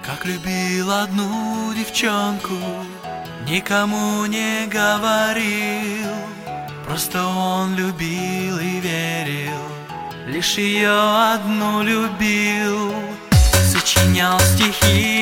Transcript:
Как любил одну девчонку, никому не говорил, просто он любил и верил, лишь ее одну любил. Сочинял стихи